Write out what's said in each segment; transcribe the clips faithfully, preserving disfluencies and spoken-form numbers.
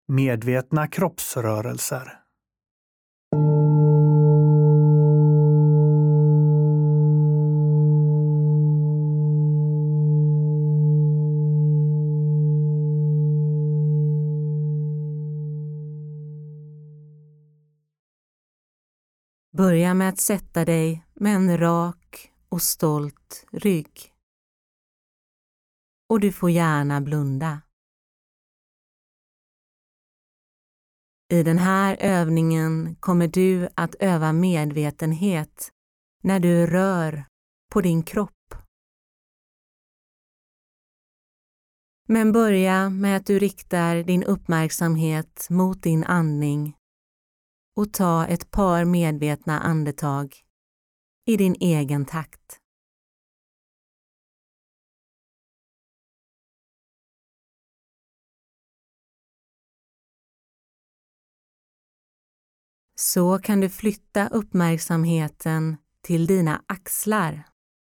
Medvetna kroppsrörelser. Börja med att sätta dig med en rak och stolt rygg. Och du får gärna blunda. I den här övningen kommer du att öva medvetenhet när du rör på din kropp. Men börja med att du riktar din uppmärksamhet mot din andning och ta ett par medvetna andetag i din egen takt. Så kan du flytta uppmärksamheten till dina axlar.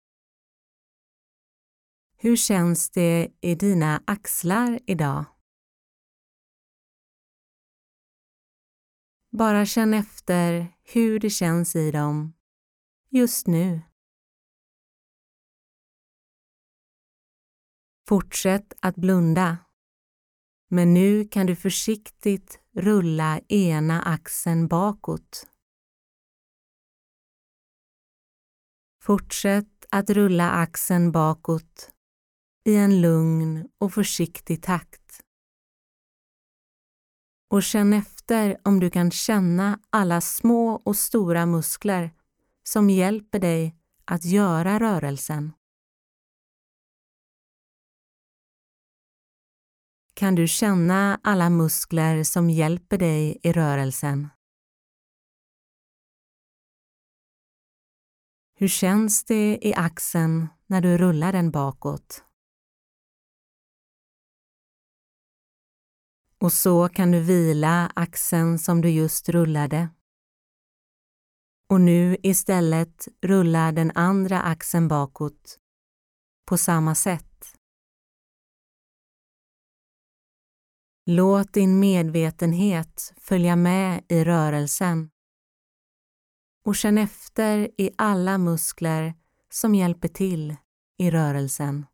Hur känns det i dina axlar idag? Bara känn efter hur det känns i dem just nu. Fortsätt att blunda. Men nu kan du försiktigt rulla ena axeln bakåt. Fortsätt att rulla axeln bakåt i en lugn och försiktig takt. Och känn efter om du kan känna alla små och stora muskler som hjälper dig att göra rörelsen. Kan du känna alla muskler som hjälper dig i rörelsen? Hur känns det i axeln när du rullar den bakåt? Och så kan du vila axeln som du just rullade. Och nu istället rulla den andra axeln bakåt på samma sätt. Låt din medvetenhet följa med i rörelsen och känn efter i alla muskler som hjälper till i rörelsen.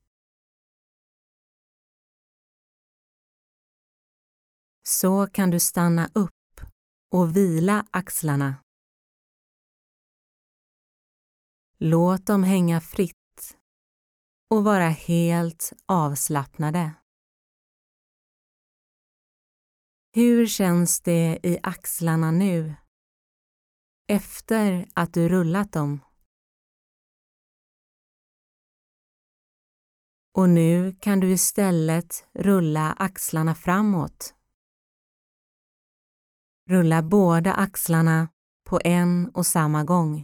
Så kan du stanna upp och vila axlarna. Låt dem hänga fritt och vara helt avslappnade. Hur känns det i axlarna nu, efter att du rullat dem? Och nu kan du istället rulla axlarna framåt. Rulla båda axlarna på en och samma gång.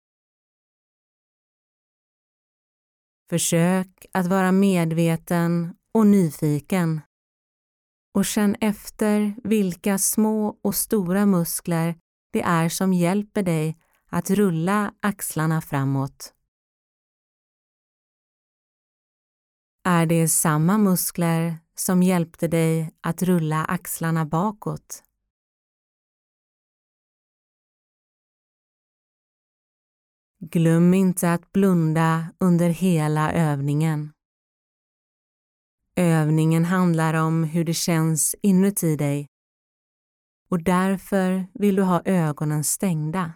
Försök att vara medveten och nyfiken. Och känn efter vilka små och stora muskler det är som hjälper dig att rulla axlarna framåt. Är det samma muskler som hjälpte dig att rulla axlarna bakåt? Glöm inte att blunda under hela övningen. Övningen handlar om hur det känns inuti dig och därför vill du ha ögonen stängda.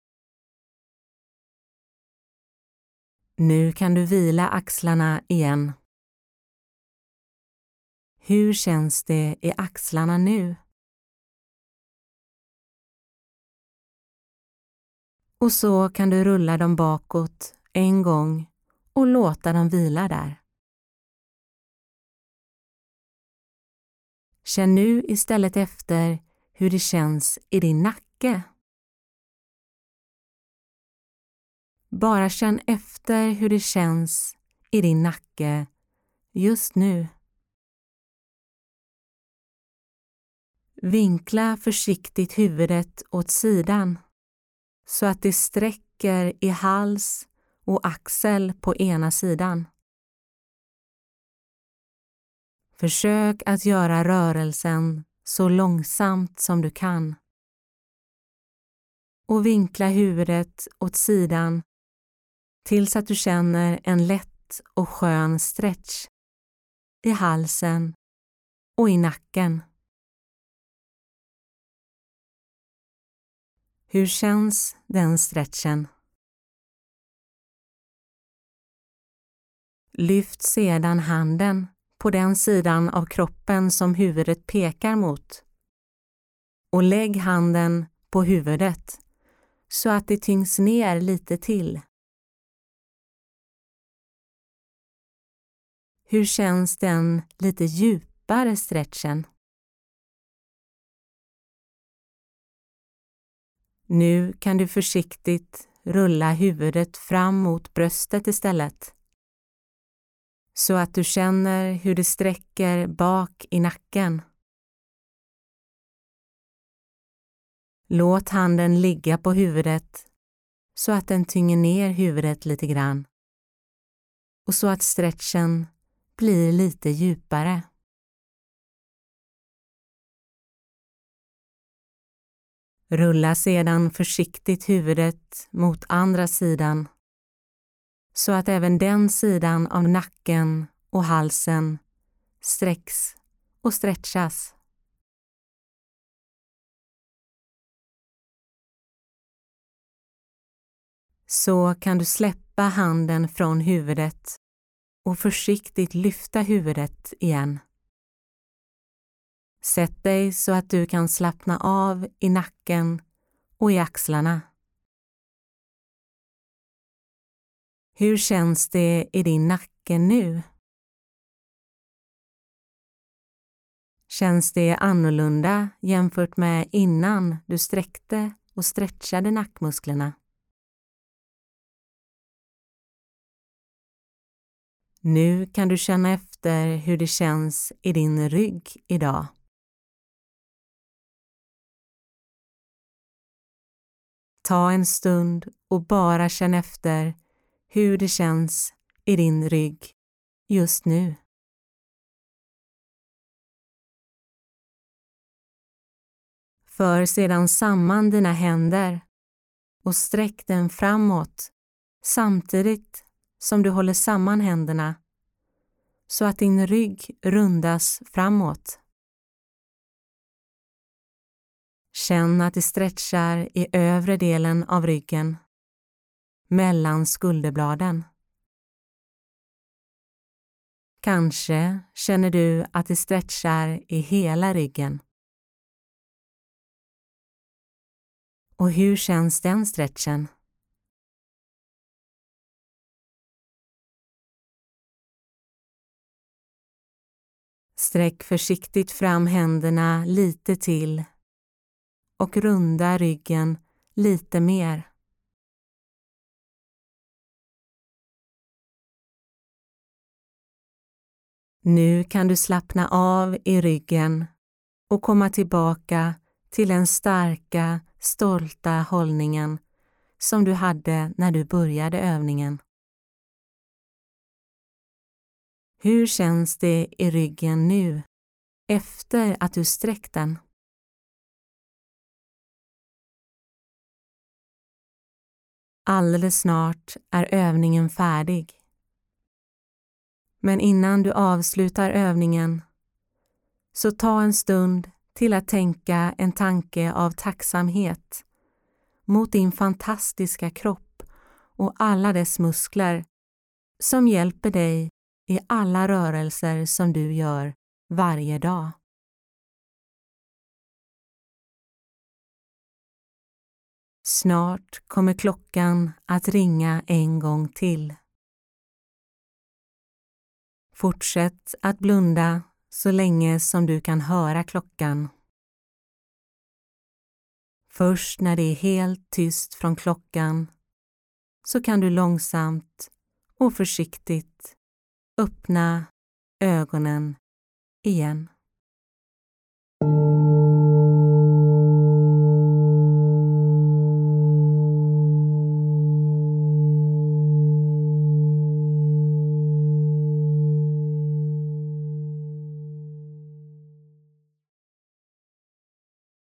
Nu kan du vila axlarna igen. Hur känns det i axlarna nu? Och så kan du rulla dem bakåt en gång och låta dem vila där. Känn nu istället efter hur det känns i din nacke. Bara känn efter hur det känns i din nacke just nu. Vinkla försiktigt huvudet åt sidan så att det sträcker i hals och axel på ena sidan. Försök att göra rörelsen så långsamt som du kan. Och vinkla huvudet åt sidan tills att du känner en lätt och skön stretch i halsen och i nacken. Hur känns den stretchen? Lyft sedan handen på den sidan av kroppen som huvudet pekar mot och lägg handen på huvudet så att det tyngs ner lite till. Hur känns den lite djupare stretchen? Nu kan du försiktigt rulla huvudet fram mot bröstet istället, så att du känner hur det sträcker bak i nacken. Låt handen ligga på huvudet så att den tynger ner huvudet lite grann och så att stretchen blir lite djupare. Rulla sedan försiktigt huvudet mot andra sidan så att även den sidan av nacken och halsen sträcks och stretchas. Så kan du släppa handen från huvudet och försiktigt lyfta huvudet igen. Sätt dig så att du kan slappna av i nacken och i axlarna. Hur känns det i din nacke nu? Känns det annorlunda jämfört med innan du sträckte och stretchade nackmusklerna? Nu kan du känna efter hur det känns i din rygg idag. Ta en stund och bara känn efter hur det känns i din rygg just nu. För sedan samman dina händer och sträck den framåt samtidigt som du håller samman händerna så att din rygg rundas framåt. Känn att det stretchar i övre delen av ryggen, mellan skulderbladen. Kanske känner du att det stretchar i hela ryggen. Och hur känns den stretchen? Sträck försiktigt fram händerna lite till och runda ryggen lite mer. Nu kan du slappna av i ryggen och komma tillbaka till den starka, stolta hållningen som du hade när du började övningen. Hur känns det i ryggen nu efter att du sträckt den? Alldeles snart är övningen färdig. Men innan du avslutar övningen så ta en stund till att tänka en tanke av tacksamhet mot din fantastiska kropp och alla dess muskler som hjälper dig i alla rörelser som du gör varje dag. Snart kommer klockan att ringa en gång till. Fortsätt att blunda så länge som du kan höra klockan. Först när det är helt tyst från klockan så kan du långsamt och försiktigt öppna ögonen igen.